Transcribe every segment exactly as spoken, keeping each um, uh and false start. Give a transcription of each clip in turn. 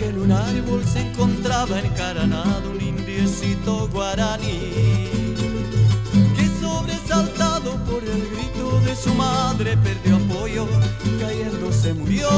En un árbol se encontraba encaranado un indiecito guaraní, que sobresaltado por el grito de su madre perdió apoyo y cayendo se murió.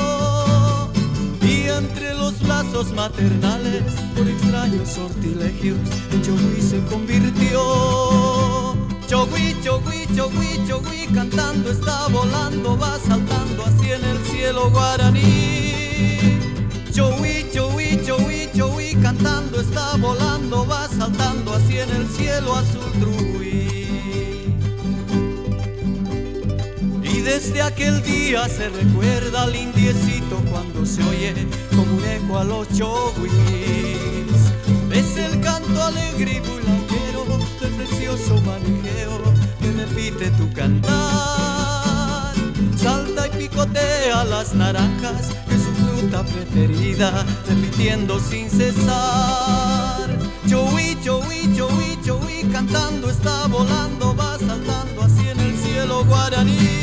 Y entre los brazos maternales, por extraños sortilegios, en Chogui se convirtió. Chogui, Chogui, Chogui, Chogui, cantando está volando, va saltando así en el cielo guaraní. Chogui, Chogui, Chogui, Chogui, cantando está volando, va saltando así en el cielo azul truí. Y desde aquel día se recuerda al indiecito cuando se oye como un eco a los choguis. Es el canto alegre y bulanguero del precioso manijeo que repite tu cantar. Salta y picotea las naranjas, que es su fruta preferida, repitiendo sin cesar. Chogui, Chogui, Chogui, Chogui, cantando está volando, va saltando así en el cielo guaraní.